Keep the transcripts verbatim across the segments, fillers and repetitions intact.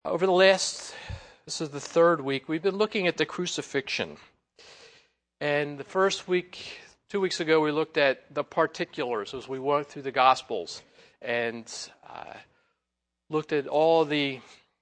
Over the last, this is the third week, we've been looking at the crucifixion. And the first week, two weeks ago, we looked at the particulars as we went through the Gospels and uh, looked at all the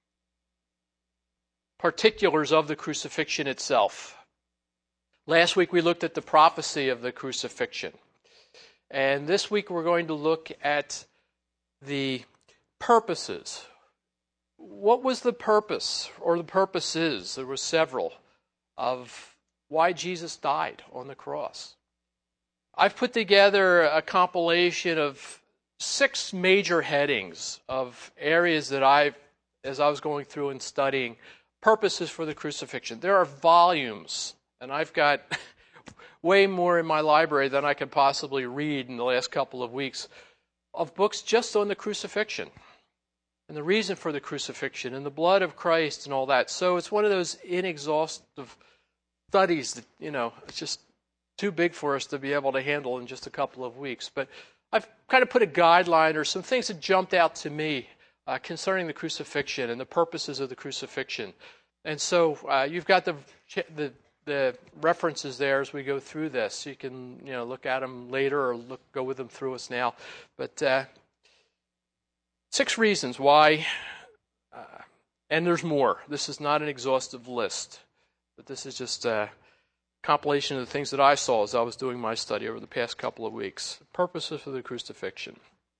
particulars of the crucifixion itself. Last week, we looked at the prophecy of the crucifixion. And this week, we're going to look at the purposes. What was the purpose, or the purposes, there were several, of why Jesus died on the cross? I've put together a compilation of six major headings of areas that I've, as I was going through and studying, purposes for the crucifixion. There are volumes, and I've got way more in my library than I could possibly read in the last couple of weeks, of books just on the crucifixion. And the reason for the crucifixion, and the blood of Christ and all that. So it's one of those inexhaustive studies that, you know, it's just too big for us to be able to handle in just a couple of weeks. But I've kind of put a guideline or some things that jumped out to me uh, concerning the crucifixion and the purposes of the crucifixion. And so uh, you've got the, the the references there as we go through this. You can, you know, look at them later or look go with them through us now. But uh, Six reasons why, uh, and there's more. This is not an exhaustive list, but this is just a compilation of the things that I saw as I was doing my study over the past couple of weeks. Purposes for the crucifixion.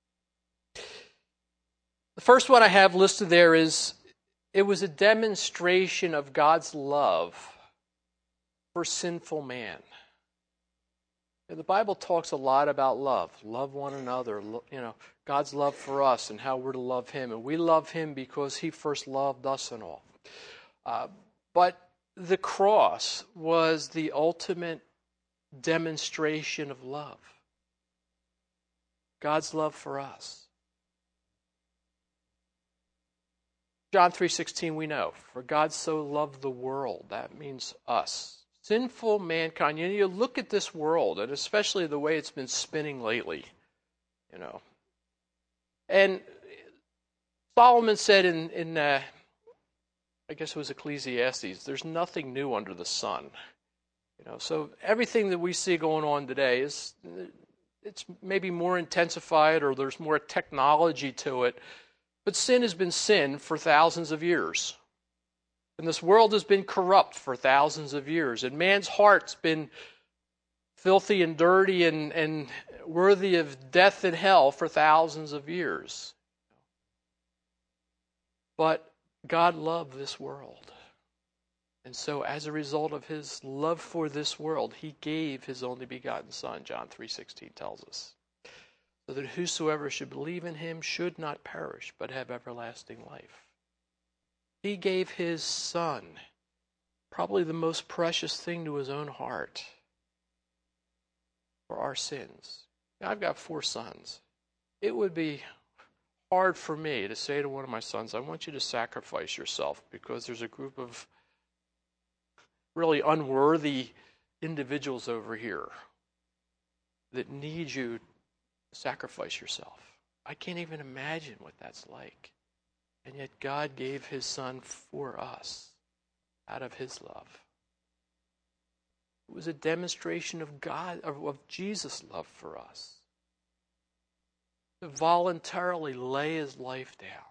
The first one I have listed there is, it was a demonstration of God's love for sinful man. The Bible talks a lot about love. Love one another, you know, God's love for us and how we're to love Him. And we love Him because He first loved us and all. Uh, but the cross was the ultimate demonstration of love. God's love for us. John three sixteen, we know, for God so loved the world. That means us. Sinful mankind. You know, you look at this world, and especially the way it's been spinning lately, you know. And Solomon said in, in uh, I guess it was Ecclesiastes, there's nothing new under the sun. You know, so everything that we see going on today is, it's maybe more intensified or there's more technology to it, but sin has been sin for thousands of years. And this world has been corrupt for thousands of years. And man's heart's been filthy and dirty and, and worthy of death and hell for thousands of years. But God loved this world. And so as a result of His love for this world, He gave His only begotten Son, John three sixteen tells us, so that whosoever should believe in Him should not perish, but have everlasting life. He gave His Son, probably the most precious thing to His own heart, for our sins. Now, I've got four sons. It would be hard for me to say to one of my sons, I want you to sacrifice yourself, because there's a group of really unworthy individuals over here that need you to sacrifice yourself. I can't even imagine what that's like. And yet God gave His Son for us out of His love. It was a demonstration of God, of Jesus' love for us. To voluntarily lay His life down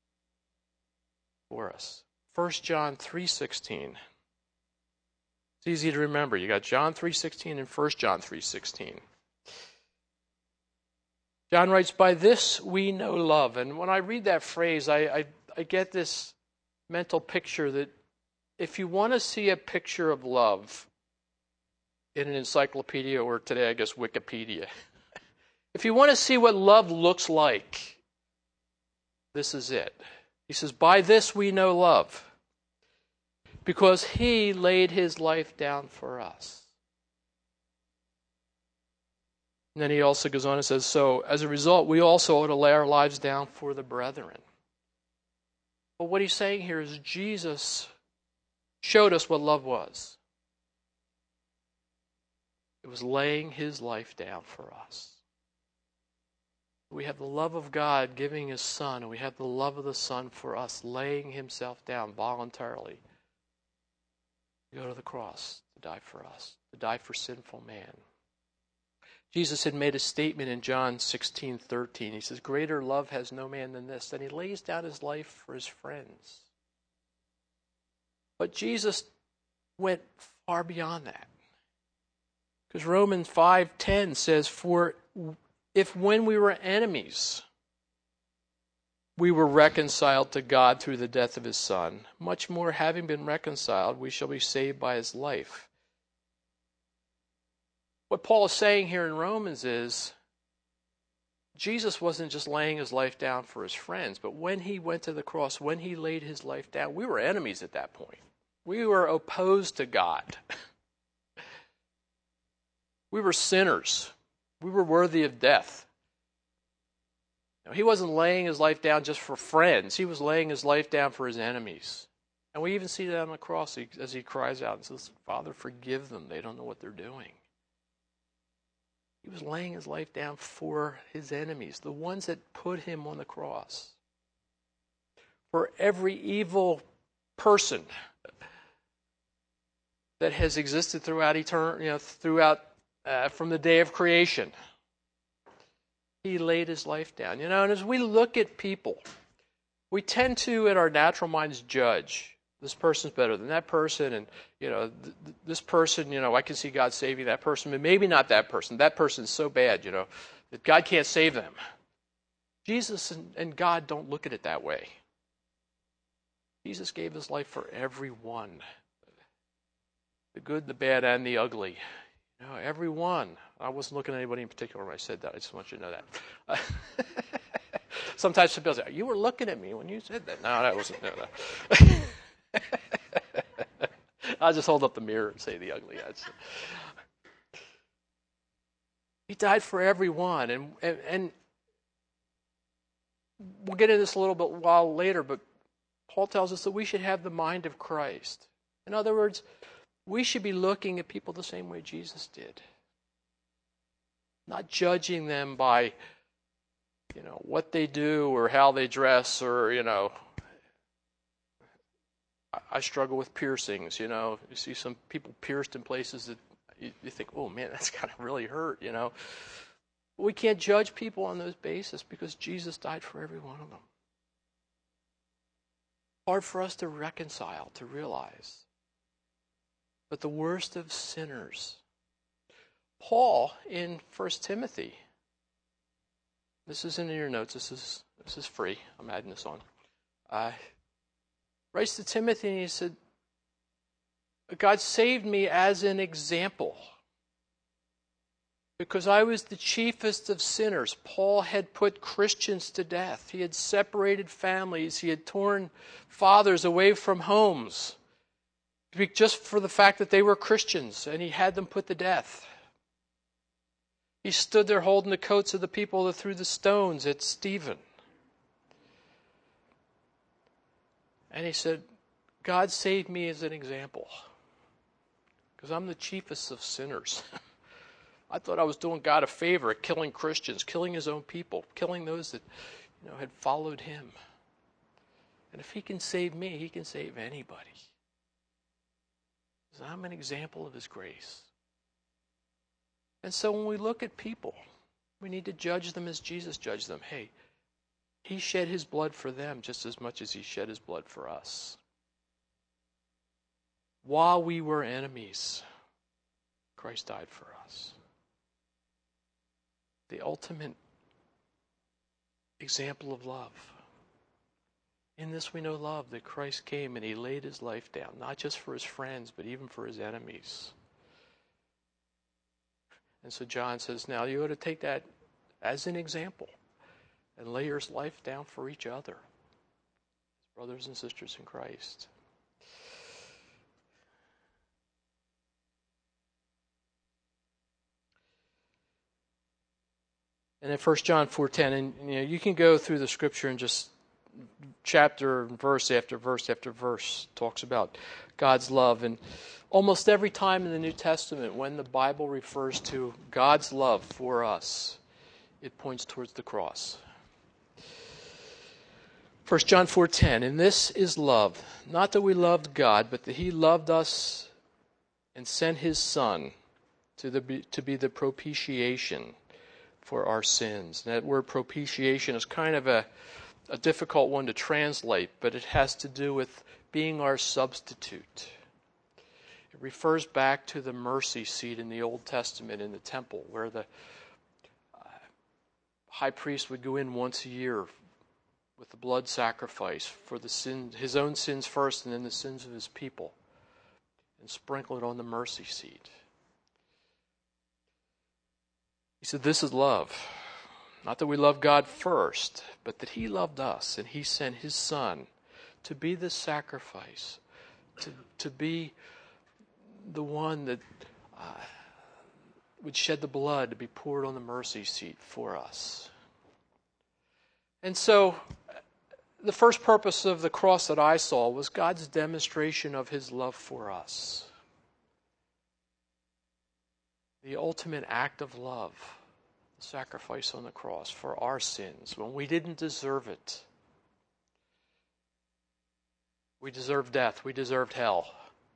for us. First John three sixteen. It's easy to remember. You got John three sixteen and First John three sixteen. John writes, by this we know love. And when I read that phrase, I, I, I get this mental picture that if you want to see a picture of love in an encyclopedia, or today I guess Wikipedia, if you want to see what love looks like, this is it. He says, by this we know love, because He laid His life down for us. And then he also goes on and says, so as a result, we also ought to lay our lives down for the brethren. But what he's saying here is Jesus showed us what love was. It was laying His life down for us. We have the love of God giving his Son, and we have the love of the Son for us, laying himself down voluntarily to go to the cross, to die for us, to die for sinful man. Jesus had made a statement in John sixteen thirteen. He says, greater love has no man than this, that he lays down his life for his friends. But Jesus went far beyond that. Because Romans five ten says, for if when we were enemies, we were reconciled to God through the death of his Son, much more having been reconciled, we shall be saved by his life. What Paul is saying here in Romans is, Jesus wasn't just laying his life down for his friends, but when he went to the cross, when he laid his life down, we were enemies at that point. We were opposed to God. We were sinners. We were worthy of death. Now, he wasn't laying his life down just for friends. He was laying his life down for his enemies. And we even see that on the cross as he cries out and says, Father, forgive them. They don't know what they're doing. He was laying his life down for his enemies, the ones that put him on the cross. For every evil person that has existed throughout eternity, you know, throughout uh, from the day of creation, he laid his life down. You know, and as we look at people, we tend to, in our natural minds, judge. This person's better than that person, and you know, th- th- this person, you know, I can see God saving that person, but maybe not that person. That person's so bad, you know, that God can't save them. Jesus and, and God don't look at it that way. Jesus gave his life for everyone. The good, the bad, and the ugly. You know, everyone. I wasn't looking at anybody in particular when I said that. I just want you to know that. Sometimes people say, you were looking at me when you said that. No, that wasn't. No, no. I'll just hold up the mirror and say the ugly. That's, he died for everyone. And, and, and we'll get into this a little bit while later, but Paul tells us that we should have the mind of Christ. In other words, we should be looking at people the same way Jesus did. Not judging them by, you know, what they do or how they dress or, you know. I struggle with piercings, you know. You see some people pierced in places that you, you think, oh man, that's gotta really hurt, you know. But we can't judge people on those bases because Jesus died for every one of them. Hard for us to reconcile, to realize. But the worst of sinners. Paul in First Timothy, this is in your notes, this is this is free, I'm adding this on. Uh, writes to Timothy and he said, God saved me as an example because I was the chiefest of sinners. Paul had put Christians to death. He had separated families. He had torn fathers away from homes just for the fact that they were Christians, and he had them put to death. He stood there holding the coats of the people that threw the stones at Stephen. And he said, God saved me as an example because I'm the chiefest of sinners. I thought I was doing God a favor at killing Christians, killing his own people, killing those that, you know, had followed him. And if he can save me, he can save anybody. Because I'm an example of his grace. And so when we look at people, we need to judge them as Jesus judged them. Hey, he shed his blood for them just as much as he shed his blood for us. While we were enemies, Christ died for us. The ultimate example of love. In this we know love, that Christ came and he laid his life down, not just for his friends, but even for his enemies. And so John says, now you ought to take that as an example and lay your life down for each other, brothers and sisters in Christ. And in First John four ten, and you know, you can go through the scripture and just chapter, verse after verse after verse talks about God's love. And almost every time in the New Testament when the Bible refers to God's love for us, it points towards the cross. First John four ten, and this is love, not that we loved God, but that he loved us and sent his Son to, the, to be the propitiation for our sins. And that word propitiation is kind of a, a difficult one to translate, but it has to do with being our substitute. It refers back to the mercy seat in the Old Testament in the temple, where the uh, high priest would go in once a year with the blood sacrifice for the sin, his own sins first and then the sins of his people, and sprinkle it on the mercy seat. He said, this is love. Not that we love God first, but that he loved us and he sent his Son to be the sacrifice, to, to be the one that uh, would shed the blood to be poured on the mercy seat for us. And so, the first purpose of the cross that I saw was God's demonstration of his love for us. The ultimate act of love, the sacrifice on the cross for our sins, when we didn't deserve it. We deserved death. We deserved hell.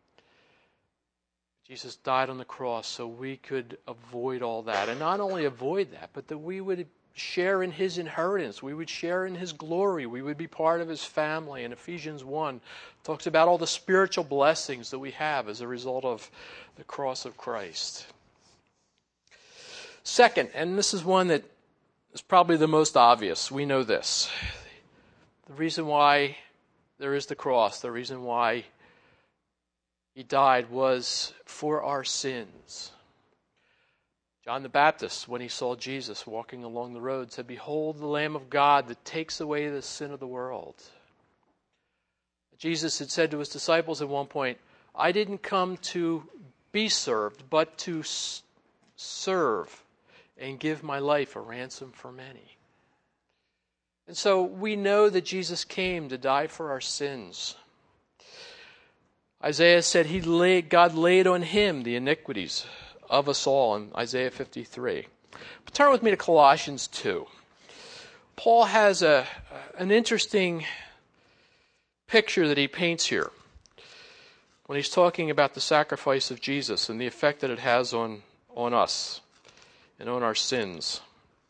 Jesus died on the cross so we could avoid all that. And not only avoid that, but that we would share in his inheritance. We would share in his glory. We would be part of his family. And Ephesians one talks about all the spiritual blessings that we have as a result of the cross of Christ. Second, and this is one that is probably the most obvious, we know this. The reason why there is the cross, the reason why he died was for our sins. John the Baptist, when he saw Jesus walking along the road, said, behold the Lamb of God that takes away the sin of the world. Jesus had said to his disciples at one point, I didn't come to be served, but to s- serve and give my life a ransom for many. And so we know that Jesus came to die for our sins. Isaiah said he laid, God laid on him the iniquities of us all in Isaiah fifty-three. But turn with me to Colossians two. Paul has a an interesting picture that he paints here when he's talking about the sacrifice of Jesus and the effect that it has on, on us and on our sins.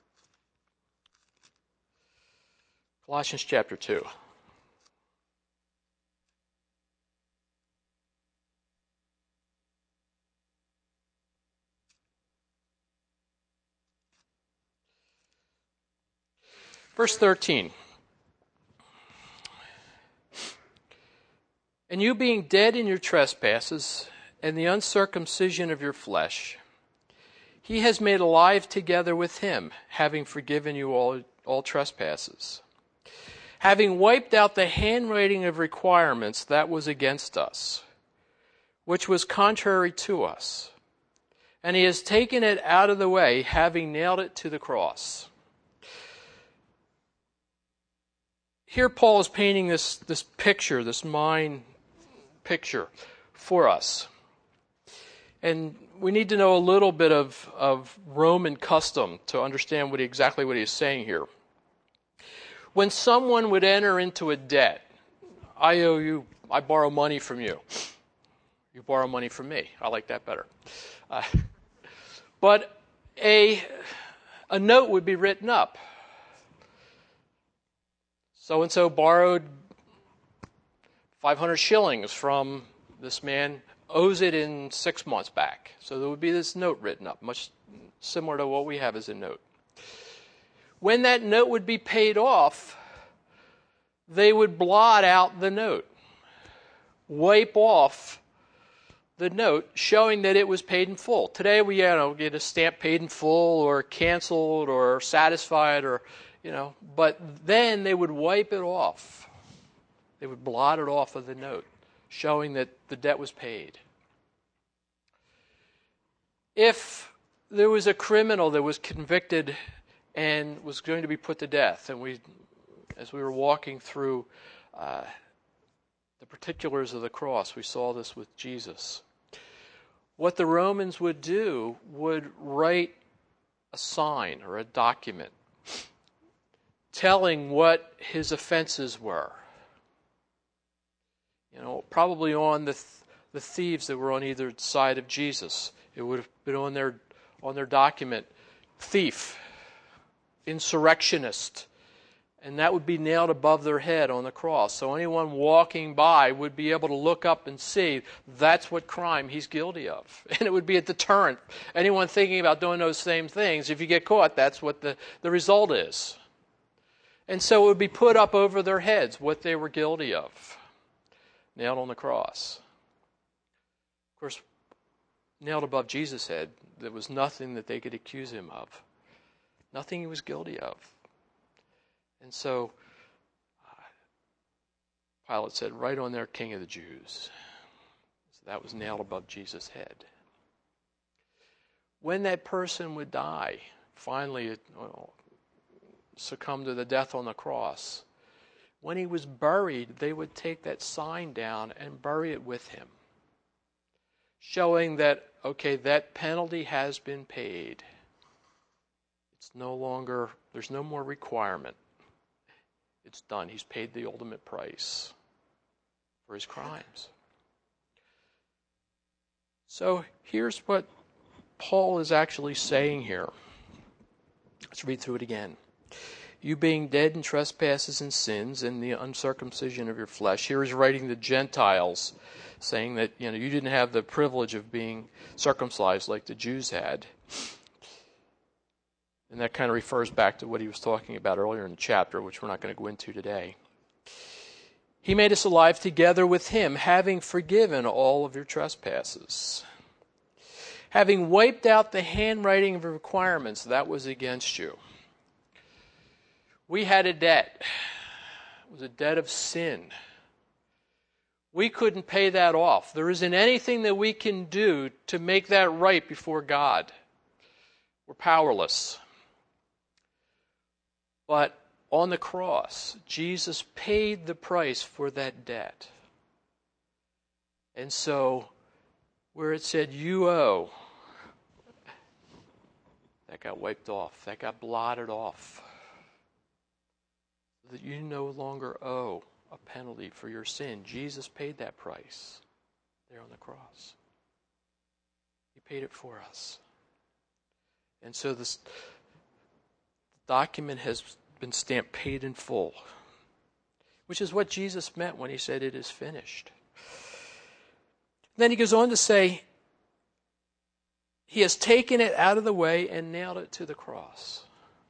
Colossians chapter two. Verse thirteen. And you being dead in your trespasses and the uncircumcision of your flesh, he has made alive together with him, having forgiven you all, all trespasses, having wiped out the handwriting of requirements that was against us, which was contrary to us. And he has taken it out of the way, having nailed it to the cross. Here Paul is painting this, this picture, this mind picture for us. And we need to know a little bit of, of Roman custom to understand what exactly what he's saying here. When someone would enter into a debt, I owe you, I borrow money from you. You borrow money from me. I like that better. Uh, but a, a note would be written up. So-and-so borrowed five hundred shillings from this man, owes it in six months back. So there would be this note written up, much similar to what we have as a note. When that note would be paid off, they would blot out the note, wipe off the note, showing that it was paid in full. Today we, you know, get a stamp paid in full or canceled or satisfied or, you know, but then they would wipe it off. They would blot it off of the note, showing that the debt was paid. If there was a criminal that was convicted and was going to be put to death, and we, as we were walking through uh, the particulars of the cross, we saw this with Jesus. What the Romans would do would write a a sign or a document telling what his offenses were. You know, probably on the th- the thieves that were on either side of Jesus. It would have been on their on their document, thief, insurrectionist, and that would be nailed above their head on the cross. So anyone walking by would be able to look up and see that's what crime he's guilty of. And it would be a deterrent. Anyone thinking about doing those same things, if you get caught, that's what the, the result is. And so it would be put up over their heads what they were guilty of, nailed on the cross. Of course, nailed above Jesus' head, there was nothing that they could accuse him of. Nothing he was guilty of. And so uh, Pilate said, right on there, King of the Jews. So that was nailed above Jesus' head. When that person would die, finally it, well, succumb to the death on the cross, when he was buried, they would take that sign down and bury it with him, showing that, okay, that penalty has been paid. It's no longer, there's no more requirement. It's done. He's paid the ultimate price for his crimes. So here's what Paul is actually saying here. Let's read through it again. You being dead in trespasses and sins and the uncircumcision of your flesh. Here he's writing to Gentiles, saying that, you know, you didn't have the privilege of being circumcised like the Jews had. And that kind of refers back to what he was talking about earlier in the chapter, which we're not going to go into today. He made us alive together with him, having forgiven all of your trespasses. Having wiped out the handwriting of requirements that was against you. We had a debt. It was a debt of sin. We couldn't pay that off. There isn't anything that we can do to make that right before God. We're powerless. But on the cross, Jesus paid the price for that debt. And so, where it said, you owe, that got wiped off. That got blotted off. That you no longer owe a penalty for your sin. Jesus paid that price there on the cross. He paid it for us. And so this document has been stamped paid in full, which is what Jesus meant when he said it is finished. Then he goes on to say, he has taken it out of the way and nailed it to the cross.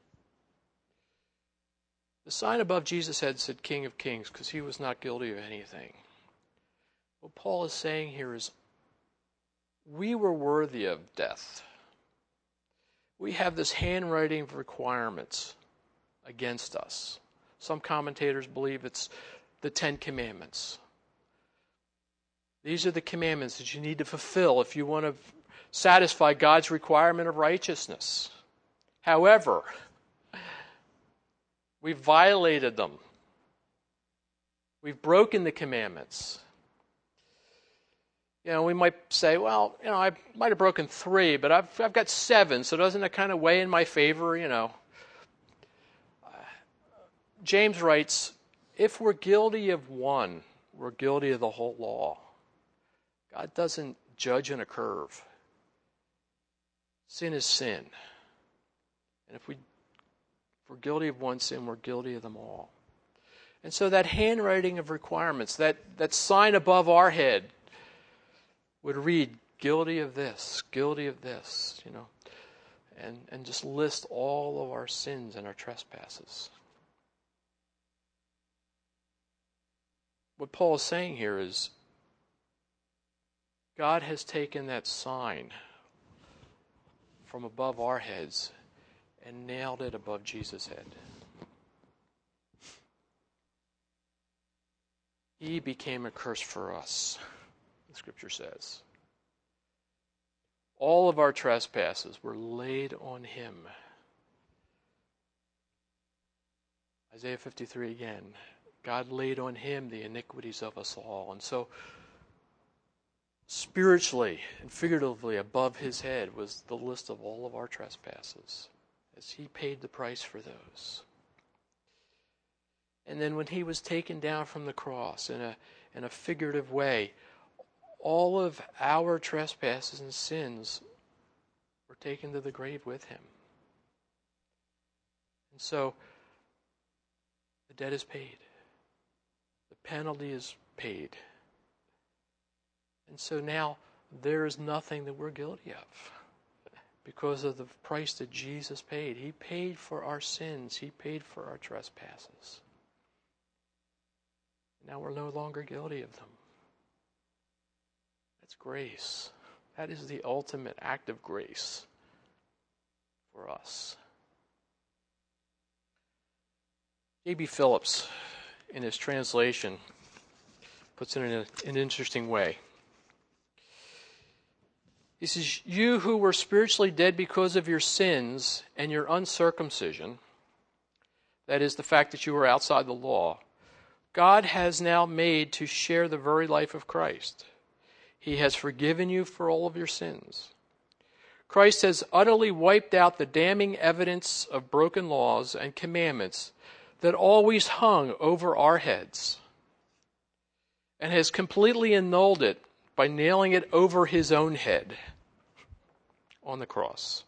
The sign above Jesus' head said King of Kings because he was not guilty of anything. What Paul is saying here is we were worthy of death. We have this handwriting of requirements against us. Some commentators believe it's the Ten Commandments. These are the commandments that you need to fulfill if you want to satisfy God's requirement of righteousness. However, we've violated them. We've broken the commandments. You know, we might say, well, you know, I might have broken three, but I've I've got seven, so doesn't it kind of weigh in my favor, you know? Uh, James writes, if we're guilty of one, we're guilty of the whole law. God doesn't judge on a curve. Sin is sin. And if we If we're guilty of one sin, we're guilty of them all. And so that handwriting of requirements, that, that sign above our head would read, guilty of this, guilty of this, you know, and, and just list all of our sins and our trespasses. What Paul is saying here is God has taken that sign from above our heads and nailed it above Jesus' head. He became a curse for us, the Scripture says. All of our trespasses were laid on him. Isaiah fifty-three again. God laid on him the iniquities of us all. And so, spiritually and figuratively above his head was the list of all of our trespasses. as he paid the price for those. And then when he was taken down from the cross in a, in a figurative way, all of our trespasses and sins were taken to the grave with him. And so, the debt is paid. The penalty is paid. And so now, there is nothing that we're guilty of because of the price that Jesus paid. He paid for our sins. He paid for our trespasses. Now we're no longer guilty of them. That's grace. That is the ultimate act of grace for us. J B Phillips, in his translation, puts it in a, an interesting way. He says, "You who were spiritually dead because of your sins and your uncircumcision," that is the fact that you were outside the law, "God has now made to share the very life of Christ. He has forgiven you for all of your sins. Christ has utterly wiped out the damning evidence of broken laws and commandments that always hung over our heads, and has completely annulled it by nailing it over his own head on the cross."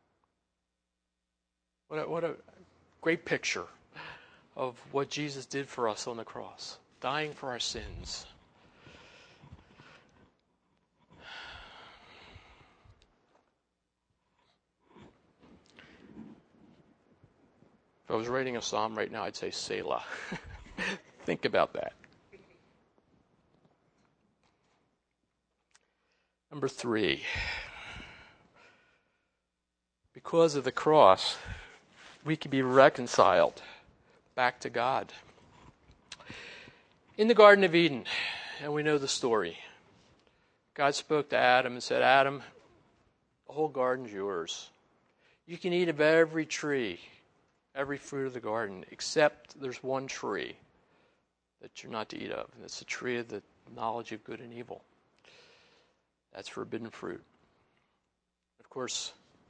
What a, what a great picture of what Jesus did for us on the cross, dying for our sins. If I was writing a psalm right now, I'd say Selah. Think about that. Number three. Because of the cross, we can be reconciled back to God. In the Garden of Eden, and we know the story, God spoke to Adam and said, "Adam, the whole garden's yours. You can eat of every tree, every fruit of the garden, except there's one tree that you're not to eat of, and it's the tree of the knowledge of good and evil. That's forbidden fruit." Of course,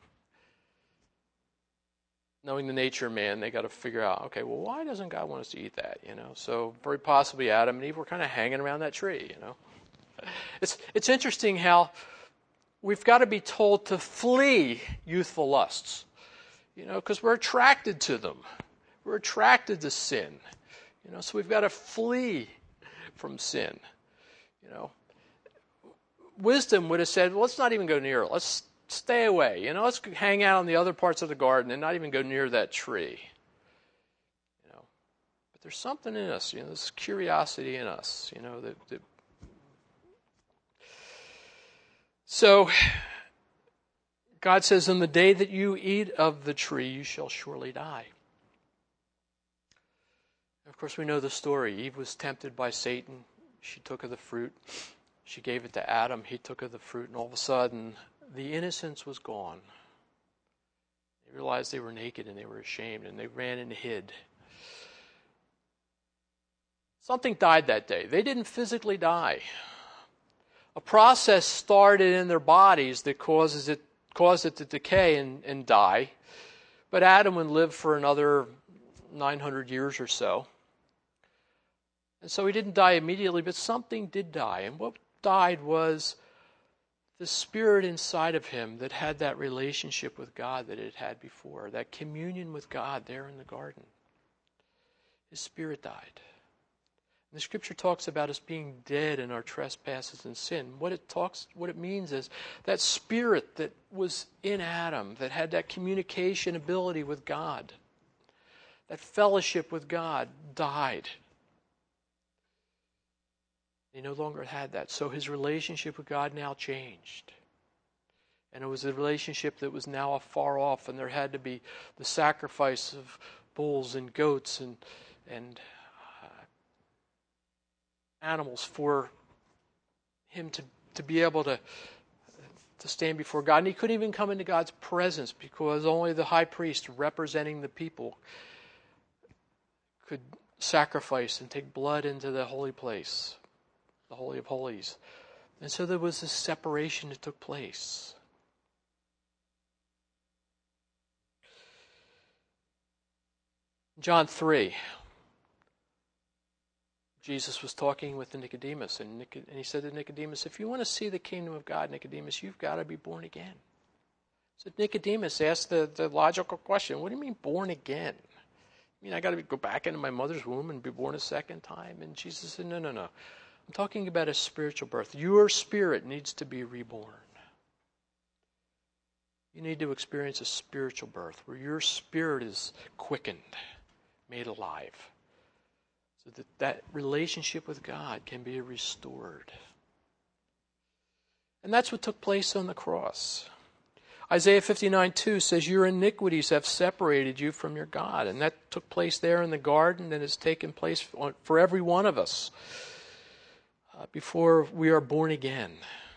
knowing the nature of man, they got to figure out, okay, well, why doesn't God want us to eat that? You know, so very possibly Adam and Eve were kind of hanging around that tree. You know, it's it's interesting how we've got to be told to flee youthful lusts. You know, because we're attracted to them. We're attracted to sin. You know, so we've got to flee from sin. You know, wisdom would have said, well, let's not even go near it. Let's stay away. You know, let's hang out in the other parts of the garden and not even go near that tree. You know, but there's something in us. You know, this curiosity in us. You know, that. that so. God says, "In the day that you eat of the tree, you shall surely die." Of course, we know the story. Eve was tempted by Satan. She took of the fruit. She gave it to Adam. He took of the fruit. And all of a sudden, the innocence was gone. They realized they were naked and they were ashamed. And they ran and hid. Something died that day. They didn't physically die. A process started in their bodies that causes it caused it to decay and, and die. But Adam would live for another nine hundred years or so. And so he didn't die immediately, but something did die. And what died was the spirit inside of him that had that relationship with God that it had before, that communion with God there in the garden. His spirit died. The Scripture talks about us being dead in our trespasses and sin. What it talks, what it means is that spirit that was in Adam, that had that communication ability with God, that fellowship with God, died. He no longer had that. So his relationship with God now changed. And it was a relationship that was now afar off, and there had to be the sacrifice of bulls and goats and and animals for him to, to be able to, to stand before God. And he couldn't even come into God's presence because only the high priest representing the people could sacrifice and take blood into the holy place, the Holy of Holies. And so there was this separation that took place. John three, Jesus was talking with Nicodemus, and, Nic- and he said to Nicodemus, if you want to see the kingdom of God, Nicodemus, you've got to be born again. So Nicodemus asked the, the logical question, what do you mean born again? I mean, I got to go back into my mother's womb and be born a second time? And Jesus said, no, no, no. I'm talking about a spiritual birth. Your spirit needs to be reborn. You need to experience a spiritual birth where your spirit is quickened, made alive, so that that relationship with God can be restored. And that's what took place on the cross. Isaiah fifty-nine two says, your iniquities have separated you from your God. And that took place there in the garden and has taken place for every one of us uh, before we are born again.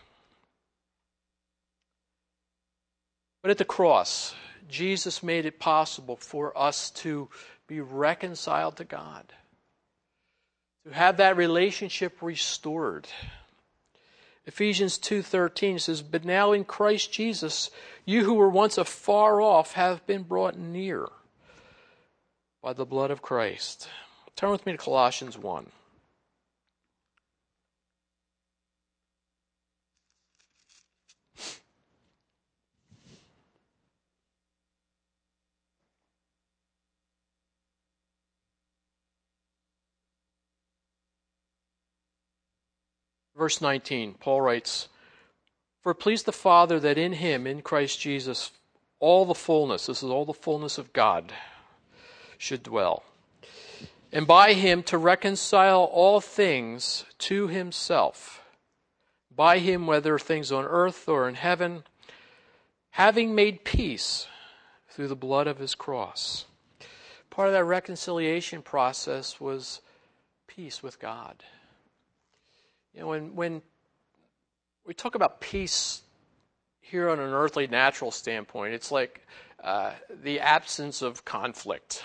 But at the cross, Jesus made it possible for us to be reconciled to God, to have that relationship restored. Ephesians two thirteen says, but now in Christ Jesus, you who were once afar off have been brought near by the blood of Christ. Turn with me to Colossians one. Verse nineteen, Paul writes, for it pleased the Father that in him, in Christ Jesus, all the fullness, this is all the fullness of God, should dwell. And by him to reconcile all things to himself. By him, whether things on earth or in heaven, having made peace through the blood of his cross. Part of that reconciliation process was peace with God. You know, when, when we talk about peace here on an earthly natural standpoint, it's like uh, the absence of conflict.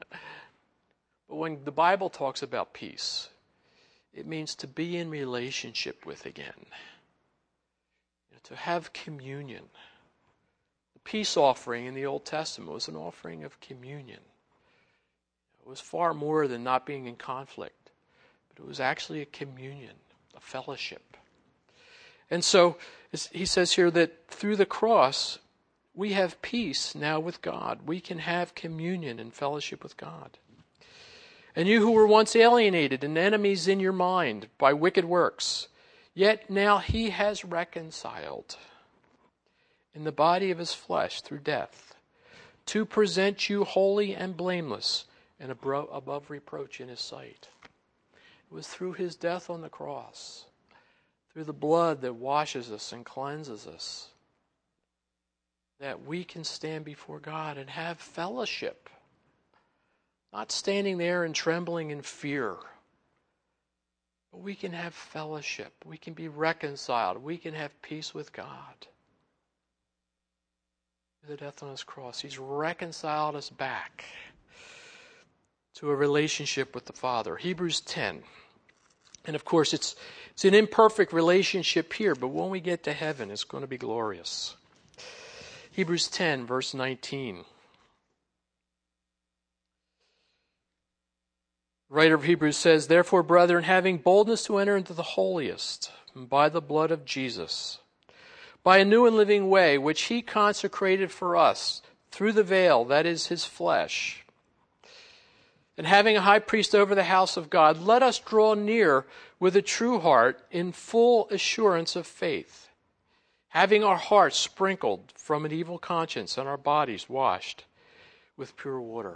But when the Bible talks about peace, it means to be in relationship with again, you know, to have communion. The peace offering in the Old Testament was an offering of communion. It was far more than not being in conflict, but it was actually a communion, a fellowship. And so he says here that through the cross, we have peace now with God. We can have communion and fellowship with God. And you who were once alienated and enemies in your mind by wicked works, yet now he has reconciled in the body of his flesh through death, to present you holy and blameless and above reproach in his sight. It was through his death on the cross, through the blood that washes us and cleanses us, that we can stand before God and have fellowship. Not standing there and trembling in fear, but we can have fellowship. We can be reconciled. We can have peace with God. Through the death on his cross, he's reconciled us back to a relationship with the Father. Hebrews ten. And of course, it's it's an imperfect relationship here, but when we get to heaven, it's going to be glorious. Hebrews ten, verse nineteen. The writer of Hebrews says, therefore, brethren, having boldness to enter into the holiest by the blood of Jesus, by a new and living way, which he consecrated for us through the veil, that is his flesh, and having a high priest over the house of God, let us draw near with a true heart in full assurance of faith, having our hearts sprinkled from an evil conscience and our bodies washed with pure water.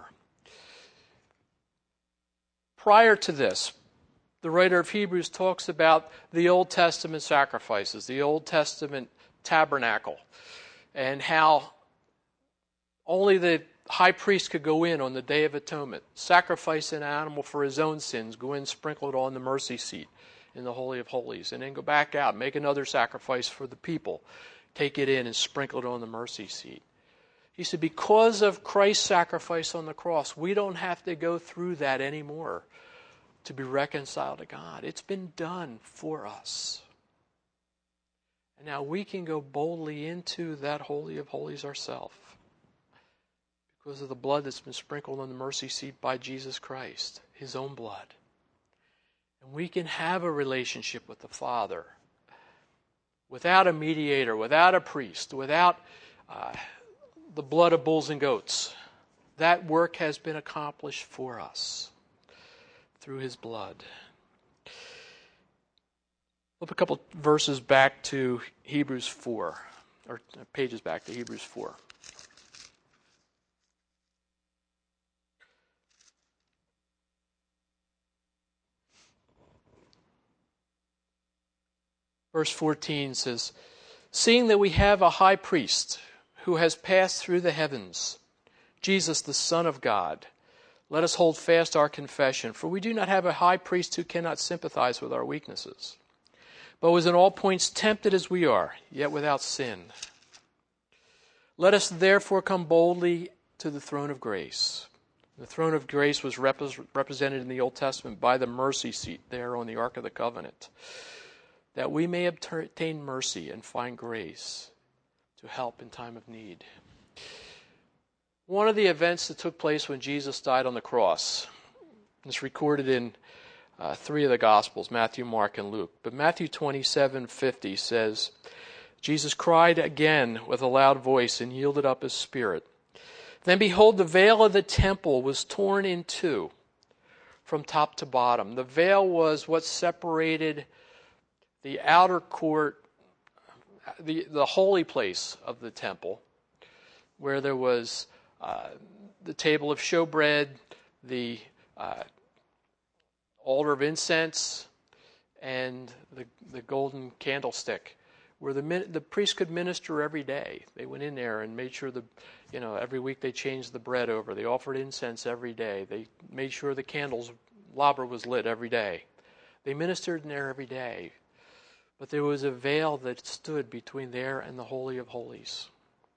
Prior to this, the writer of Hebrews talks about the Old Testament sacrifices, the Old Testament tabernacle, and how only the high priest could go in on the Day of Atonement, sacrifice an animal for his own sins, go in, sprinkle it on the mercy seat in the Holy of Holies, and then go back out, make another sacrifice for the people, take it in and sprinkle it on the mercy seat. He said, because of Christ's sacrifice on the cross, we don't have to go through that anymore to be reconciled to God. It's been done for us. And now we can go boldly into that Holy of Holies ourselves, Because of the blood that's been sprinkled on the mercy seat by Jesus Christ, his own blood. And we can have a relationship with the Father without a mediator, without a priest, without uh, the blood of bulls and goats. That work has been accomplished for us through his blood. Flip a couple verses back to Hebrews four, or pages back to Hebrews four. Verse fourteen says, "Seeing that we have a high priest who has passed through the heavens, Jesus the Son of God, let us hold fast our confession, for we do not have a high priest who cannot sympathize with our weaknesses, but was in all points tempted as we are, yet without sin. Let us therefore come boldly to the throne of grace." The throne of grace was rep- represented in the Old Testament by the mercy seat there on the Ark of the Covenant, that we may obtain mercy and find grace to help in time of need. One of the events that took place when Jesus died on the cross is recorded in uh, three of the Gospels, Matthew, Mark, and Luke. But Matthew twenty-seven fifty says, "Jesus cried again with a loud voice and yielded up his spirit. Then behold, the veil of the temple was torn in two from top to bottom." The veil was what separated the outer court, the, the holy place of the temple, where there was uh, the table of showbread, the uh, altar of incense, and the, the golden candlestick, where the the priest could minister every day. They went in there and made sure the, you know, every week they changed the bread over. They offered incense every day. They made sure the candles, labor was lit every day. They ministered in there every day. But there was a veil that stood between there and the Holy of Holies.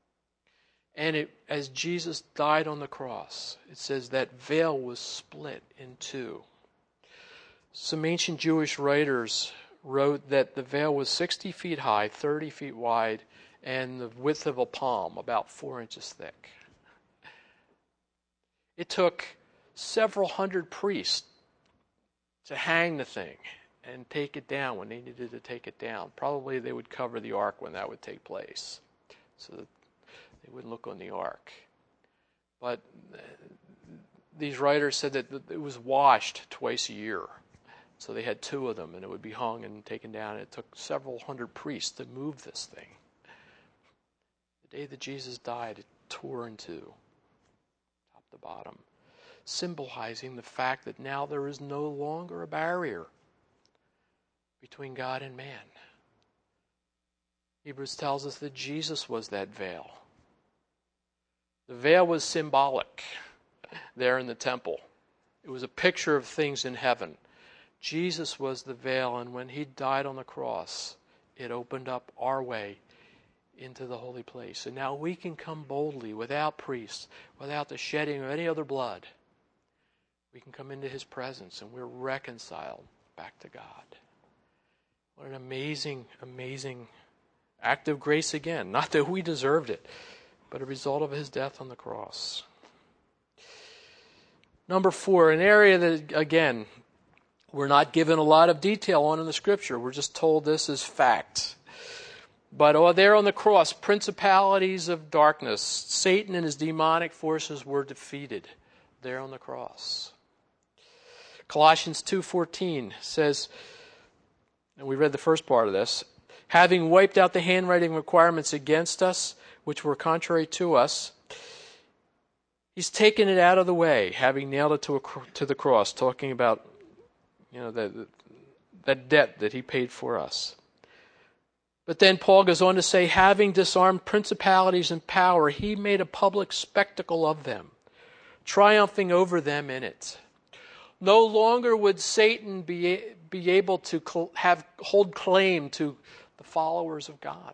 And it, as Jesus died on the cross, it says that veil was split in two. Some ancient Jewish writers wrote that the veil was sixty feet high, thirty feet wide, and the width of a palm, about four inches thick. It took several hundred priests to hang the thing and take it down when they needed to take it down. Probably they would cover the ark when that would take place, so that they wouldn't look on the ark. But these writers said that it was washed twice a year. So they had two of them, and it would be hung and taken down. It took several hundred priests to move this thing. The day that Jesus died, it tore in two, top to bottom, symbolizing the fact that now there is no longer a barrier between God and man. Hebrews tells us that Jesus was that veil. The veil was symbolic there in the temple. It was a picture of things in heaven. Jesus was the veil, and when he died on the cross, it opened up our way into the holy place. And now we can come boldly, without priests, without the shedding of any other blood. We can come into his presence, and we're reconciled back to God. What an amazing, amazing act of grace again. Not that we deserved it, but a result of his death on the cross. Number four, an area that, again, we're not given a lot of detail on in the Scripture. We're just told this as fact. But oh, there on the cross, principalities of darkness, Satan and his demonic forces were defeated there on the cross. Colossians two fourteen says, and we read the first part of this, having wiped out the handwriting requirements against us, which were contrary to us, he's taken it out of the way, having nailed it to, a, to the cross, talking about, you know, the, that debt that he paid for us. But then Paul goes on to say, having disarmed principalities and power, he made a public spectacle of them, triumphing over them in it. No longer would Satan be, be able to cl- have hold claim to the followers of God.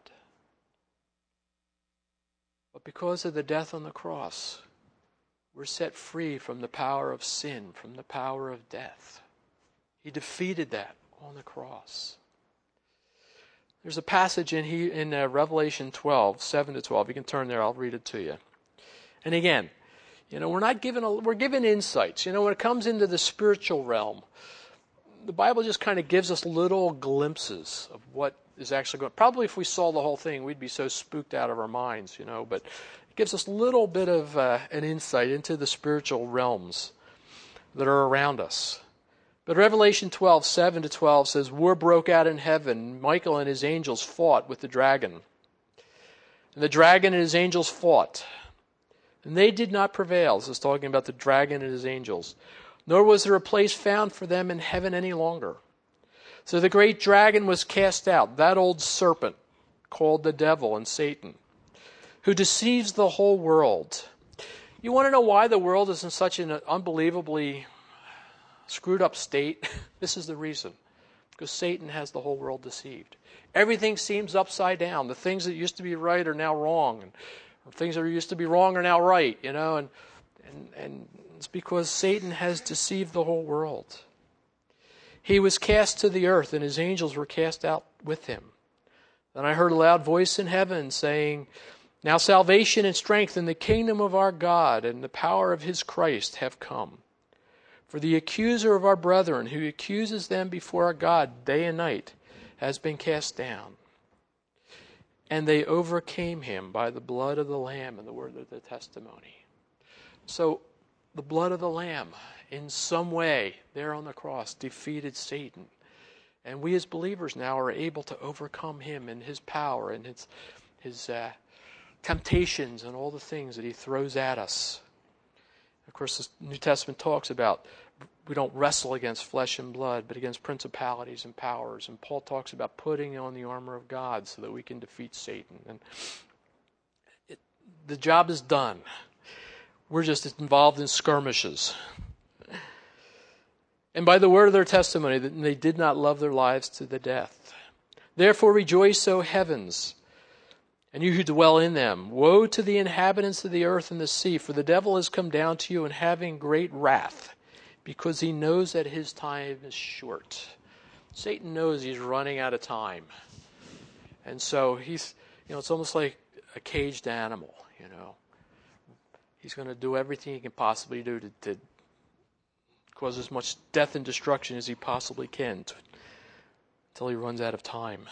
But because of the death on the cross, we're set free from the power of sin, from the power of death. He defeated that on the cross. There's a passage in he, in uh, Revelation twelve, seven to twelve. You can turn there, I'll read it to you. And again, You know, we're not given, a, we're given insights. You know, when it comes into the spiritual realm, the Bible just kind of gives us little glimpses of what is actually going on. Probably if we saw the whole thing, we'd be so spooked out of our minds, you know, but it gives us a little bit of uh, an insight into the spiritual realms that are around us. But Revelation twelve, seven to twelve says, war broke out in heaven. Michael and his angels fought with the dragon. And the dragon and his angels fought. And they did not prevail. This is talking about the dragon and his angels. Nor was there a place found for them in heaven any longer. So the great dragon was cast out, that old serpent called the devil and Satan, who deceives the whole world. You want to know why the world is in such an unbelievably screwed up state? This is the reason. Because Satan has the whole world deceived. Everything seems upside down. The things that used to be right are now wrong. And things that used to be wrong are now right, you know, and and, and it's because Satan has deceived the whole world. He was cast to the earth, and his angels were cast out with him. Then I heard a loud voice in heaven saying, now salvation and strength in the kingdom of our God and the power of his Christ have come. For the accuser of our brethren, who accuses them before our God day and night, has been cast down. And they overcame him by the blood of the Lamb and the word of the testimony. So the blood of the Lamb, in some way, there on the cross, defeated Satan. And we as believers now are able to overcome him and his power and his, his uh, temptations and all the things that he throws at us. Of course, the New Testament talks about we don't wrestle against flesh and blood, but against principalities and powers. And Paul talks about putting on the armor of God so that we can defeat Satan. And it, the job is done. We're just involved in skirmishes. And by the word of their testimony, that they did not love their lives to the death. Therefore rejoice, O heavens, and you who dwell in them. Woe to the inhabitants of the earth and the sea, for the devil has come down to you in having great wrath, because he knows that his time is short. Satan knows he's running out of time. And so he's, you know, it's almost like a caged animal, you know. He's going to do everything he can possibly do to, to cause as much death and destruction as he possibly can to, until he runs out of time.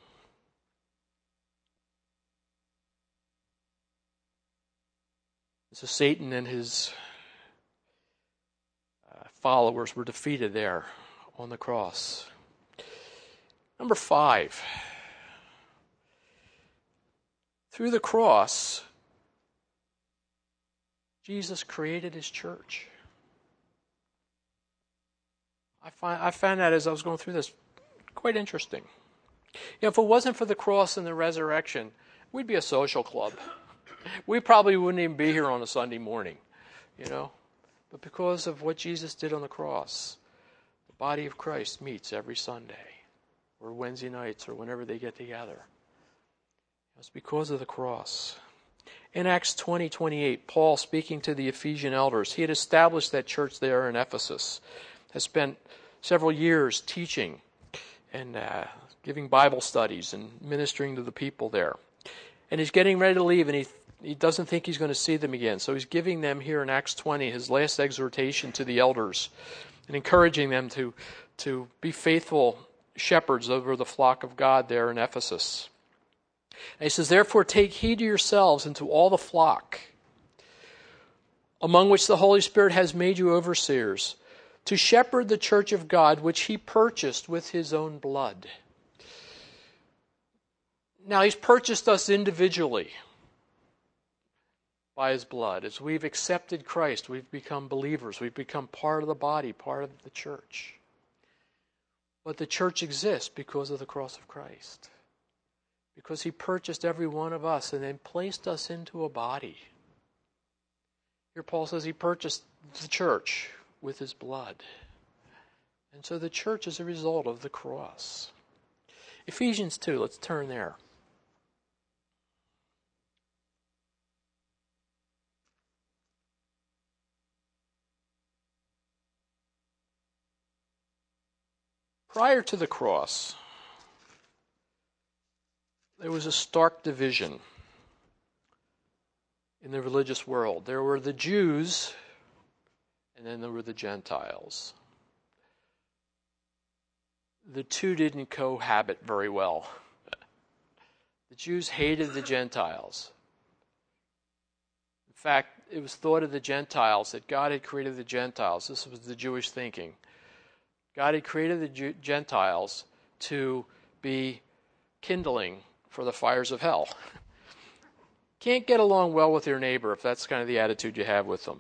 So Satan and his uh, followers were defeated there on the cross. Number five. Through the cross, Jesus created his church. I find I found that as I was going through this quite interesting. You know, if it wasn't for the cross and the resurrection, we'd be a social club. We probably wouldn't even be here on a Sunday morning, you know. But because of what Jesus did on the cross, the body of Christ meets every Sunday or Wednesday nights or whenever they get together. It's because of the cross. In Acts twenty twenty-eight, Paul, speaking to the Ephesian elders, he had established that church there in Ephesus, has spent several years teaching and uh, giving Bible studies and ministering to the people there. And he's getting ready to leave, and he he doesn't think he's going to see them again. So he's giving them here in Acts twenty his last exhortation to the elders and encouraging them to, to be faithful shepherds over the flock of God there in Ephesus. And he says, therefore take heed to yourselves and to all the flock, among which the Holy Spirit has made you overseers, to shepherd the church of God, which he purchased with his own blood. Now, he's purchased us individually by his blood. As we've accepted Christ, we've become believers. We've become part of the body, part of the church. But the church exists because of the cross of Christ. Because he purchased every one of us and then placed us into a body. Here Paul says he purchased the church with his blood. And so the church is a result of the cross. Ephesians two, let's turn there. Prior to the cross, there was a stark division in the religious world. There were the Jews, and then there were the Gentiles. The two didn't cohabit very well. The Jews hated the Gentiles. In fact, it was thought of the Gentiles that God had created the Gentiles. This was the Jewish thinking. God had created the Jew- Gentiles to be kindling for the fires of hell. Can't get along well with your neighbor if that's kind of the attitude you have with them.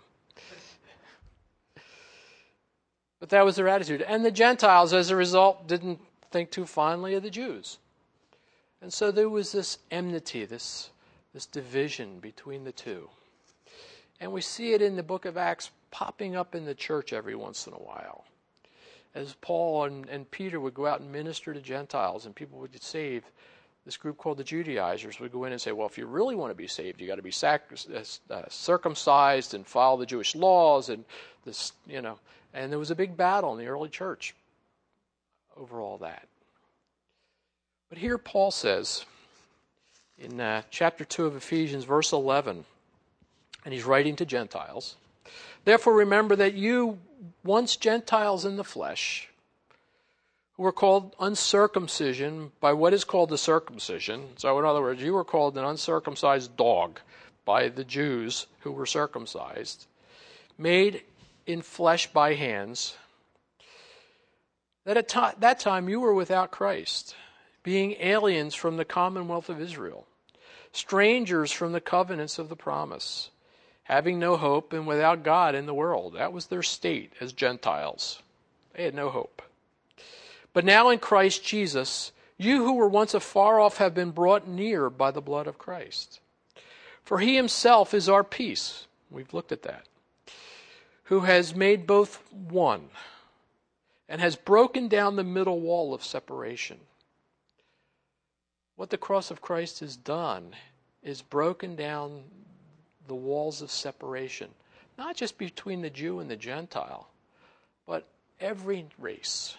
But that was their attitude. And the Gentiles, as a result, didn't think too fondly of the Jews. And so there was this enmity, this, this division between the two. And we see it in the book of Acts popping up in the church every once in a while. As Paul and, and Peter would go out and minister to Gentiles and people would get saved, this group called the Judaizers would go in and say, well, if you really want to be saved, you got to be sac- uh, circumcised and follow the Jewish laws and this, you know. And there was a big battle in the early church over all that. But here Paul says in uh, chapter two of Ephesians, verse eleven, and he's writing to Gentiles, therefore remember that you, once Gentiles in the flesh, who were called uncircumcision by what is called the circumcision. So in other words, you were called an uncircumcised dog by the Jews who were circumcised, made in flesh by hands, that at t- that time you were without Christ, being aliens from the commonwealth of Israel, strangers from the covenants of the promise, having no hope and without God in the world. That was their state as Gentiles. They had no hope. But now in Christ Jesus, you who were once afar off have been brought near by the blood of Christ. For he himself is our peace. We've looked at that. Who has made both one and has broken down the middle wall of separation. What the cross of Christ has done is broken down the walls of separation, not just between the Jew and the Gentile, but every race,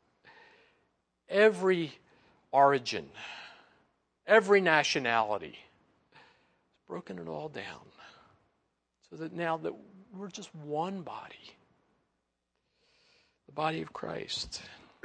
every origin, every nationality. It's broken it all down so that now that we're just one body, the body of Christ.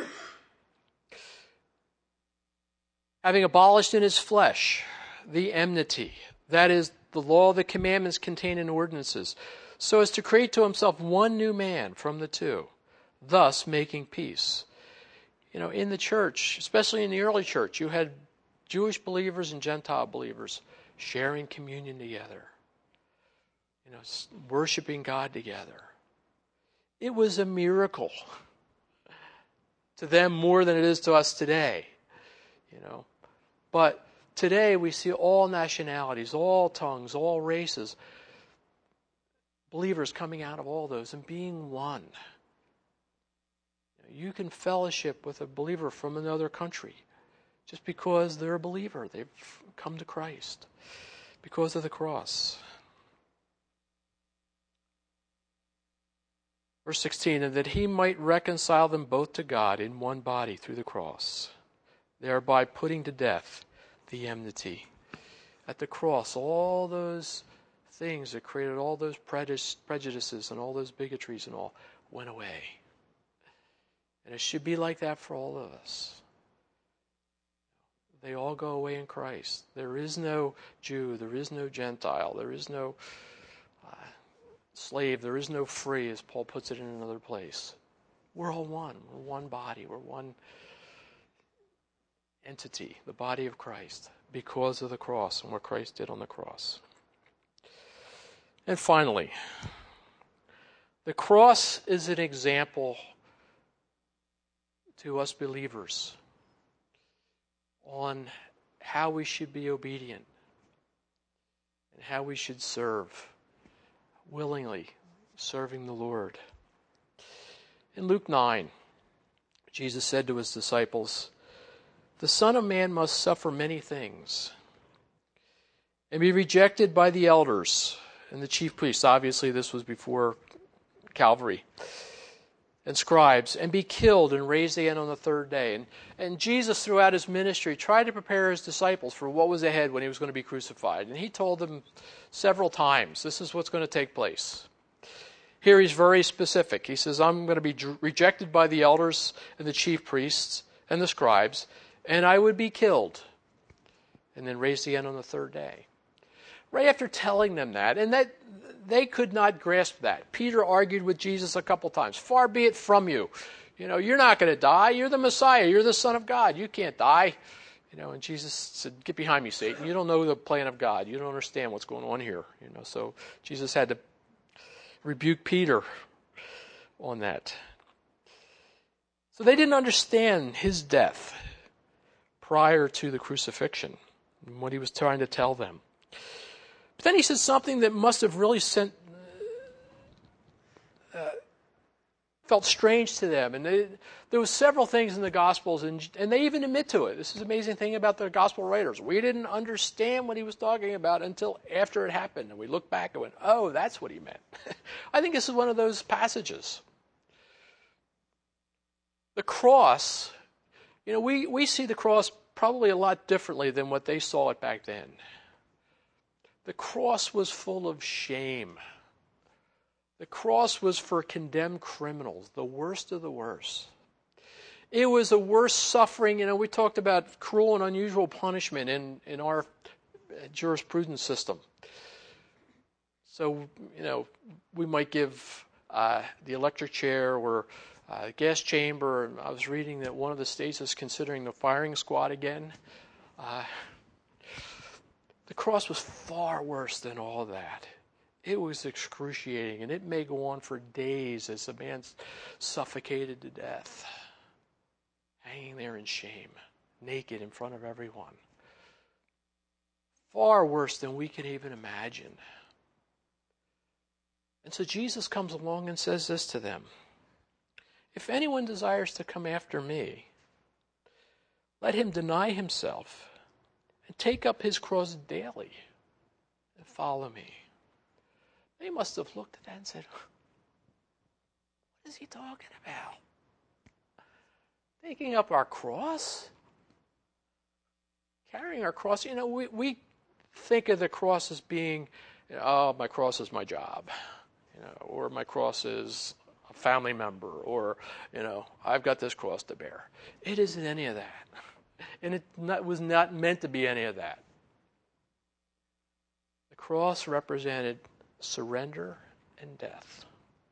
Having abolished in his flesh the enmity, that is, the law of the commandments contained in ordinances, so as to create to himself one new man from the two, thus making peace. You know, in the church, especially in the early church, you had Jewish believers and Gentile believers sharing communion together, you know, worshiping God together. It was a miracle to them more than it is to us today, you know. But today we see all nationalities, all tongues, all races, believers coming out of all those and being one. You can fellowship with a believer from another country just because they're a believer. They've come to Christ because of the cross. Verse sixteen, and that he might reconcile them both to God in one body through the cross, thereby putting to death the enmity. At the cross, all those things that created all those prejudices and all those bigotries and all went away. And it should be like that for all of us. They all go away in Christ. There is no Jew, there is no Gentile, there is no uh, slave, there is no free, as Paul puts it in another place. We're all one. We're one body. We're one entity, the body of Christ, because of the cross and what Christ did on the cross. And finally, the cross is an example to us believers on how we should be obedient and how we should serve, willingly serving the Lord. In Luke nine, Jesus said to his disciples, the Son of Man must suffer many things and be rejected by the elders and the chief priests. Obviously, this was before Calvary. and scribes and be killed and raised again on the third day. And, and Jesus, throughout his ministry, tried to prepare his disciples for what was ahead when he was going to be crucified. And he told them several times, this is what's going to take place. Here he's very specific. He says, I'm going to be rejected by the elders and the chief priests and the scribes, and I would be killed and then raised again on the third day. Right after telling them that, and that they could not grasp that. Peter argued with Jesus a couple times. Far be it from you. You know, you're not going to die. You're the Messiah. You're the Son of God. You can't die. You know, and Jesus said, get behind me, Satan. You don't know the plan of God. You don't understand what's going on here. You know, so Jesus had to rebuke Peter on that. So they didn't understand his death prior to the crucifixion and what he was trying to tell them. But then he said something that must have really sent, uh, felt strange to them. And they, there was several things in the Gospels, and, and they even admit to it. This is the amazing thing about the Gospel writers. We didn't understand what he was talking about until after it happened. And we looked back and went, oh, that's what he meant. I think this is one of those passages. The cross, you know, we, we see the cross probably a lot differently than what they saw it back then. The cross was full of shame. The cross was for condemned criminals, the worst of the worst. It was the worst suffering. You know, we talked about cruel and unusual punishment in, in our jurisprudence system. So, you know, we might give uh, the electric chair or uh, gas chamber. I was reading that one of the states is considering the firing squad again. Uh, The cross was far worse than all that. It was excruciating, and it may go on for days as the man suffocated to death, hanging there in shame, naked in front of everyone. Far worse than we can even imagine. And so Jesus comes along and says this to them. If anyone desires to come after me, let him deny himself and take up his cross daily and follow me. They must have looked at that and said, what is he talking about? Taking up our cross? Carrying our cross? You know, we, we think of the cross as being, you know, oh, my cross is my job, you know, or my cross is a family member, or, you know, I've got this cross to bear. It isn't any of that. And it not, was not meant to be any of that. The cross represented surrender and death.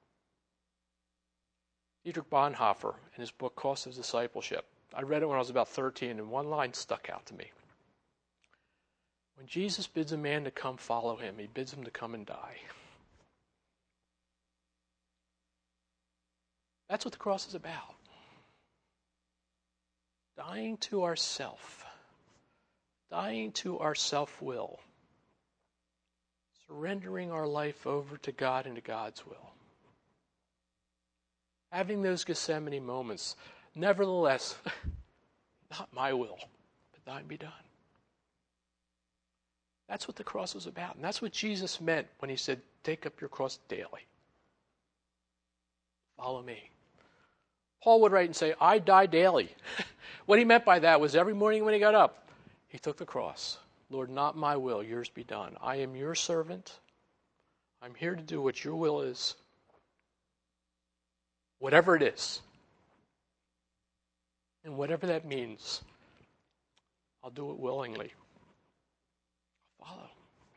Dietrich Bonhoeffer, in his book, Cost of Discipleship, I read it when I was about thirteen, and one line stuck out to me. When Jesus bids a man to come follow him, he bids him to come and die. That's what the cross is about. Dying to ourself, dying to our self-will, surrendering our life over to God and to God's will. Having those Gethsemane moments, nevertheless, not my will, but thine be done. That's what the cross was about, and that's what Jesus meant when he said, take up your cross daily. Follow me. Paul would write and say, I die daily. What he meant by that was every morning when he got up, he took the cross. Lord, not my will, yours be done. I am your servant. I'm here to do what your will is. Whatever it is. And whatever that means, I'll do it willingly. I'll follow.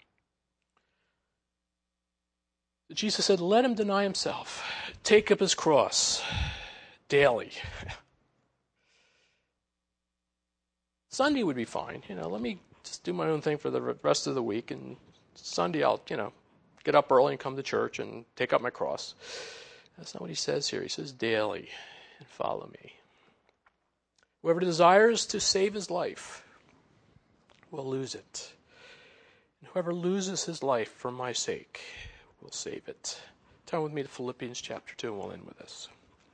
Jesus said, let him deny himself. Take up his cross daily. Sunday would be fine. You know, let me just do my own thing for the rest of the week, and Sunday I'll, you know, get up early and come to church and take up my cross. That's not what he says here. He says daily and follow me. Whoever desires to save his life will lose it. And whoever loses his life for my sake will save it. Turn with me to Philippians chapter two, and we'll end with this.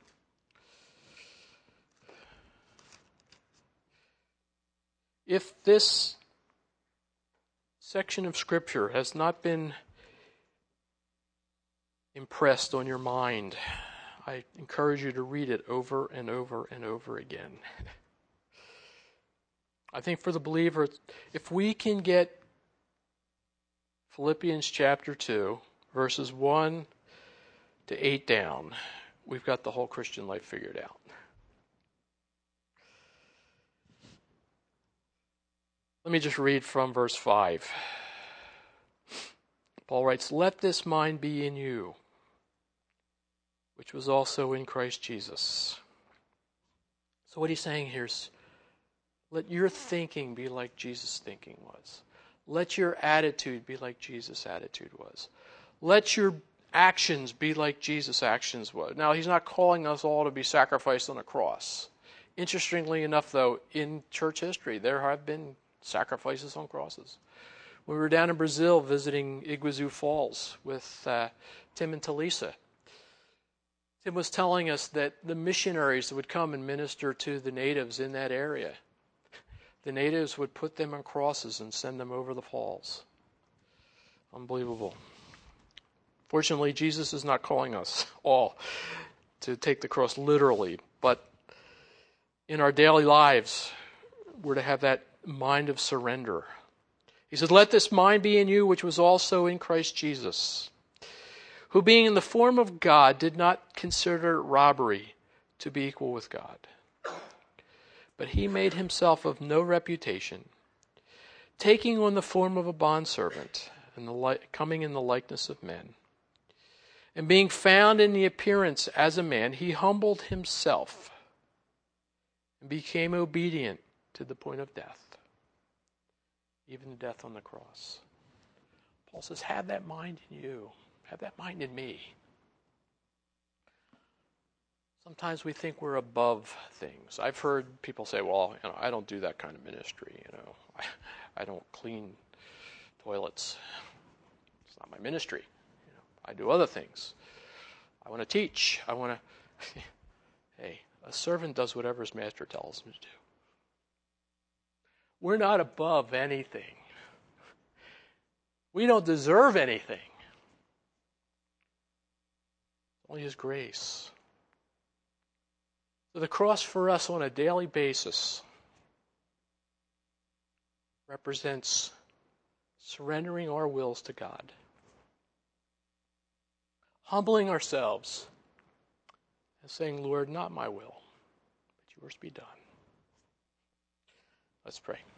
If this section of Scripture has not been impressed on your mind, I encourage you to read it over and over and over again. I think for the believer, if we can get Philippians chapter two, verses one to eight down, we've got the whole Christian life figured out. Let me just read from verse five. Paul writes, "Let this mind be in you, which was also in Christ Jesus." So what he's saying here is, let your thinking be like Jesus' thinking was. Let your attitude be like Jesus' attitude was. Let your actions be like Jesus' actions was. Now, he's not calling us all to be sacrificed on a cross. Interestingly enough, though, in church history, there have been sacrifices on crosses. We were down in Brazil visiting Iguazu Falls with uh, Tim and Talisa. Tim was telling us that the missionaries that would come and minister to the natives in that area, the natives would put them on crosses and send them over the falls. Unbelievable. Fortunately, Jesus is not calling us all to take the cross literally, but in our daily lives, we're to have that mind of surrender. He said, "Let this mind be in you, which was also in Christ Jesus, who being in the form of God did not consider it robbery to be equal with God. But he made himself of no reputation, taking on the form of a bondservant, and the li- coming in the likeness of men. And being found in the appearance as a man, he humbled himself and became obedient to the point of death, even death on the cross." Paul says, have that mind in you. Have that mind in me. Sometimes we think we're above things. I've heard people say, well, you know, I don't do that kind of ministry. You know, I, I don't clean toilets. It's not my ministry. You know, I do other things. I want to teach. I want to... Hey, a servant does whatever his master tells him to do. We're not above anything. We don't deserve anything. Only his grace. So the cross for us on a daily basis represents surrendering our wills to God, humbling ourselves, and saying, Lord, not my will, but yours be done. Let's pray.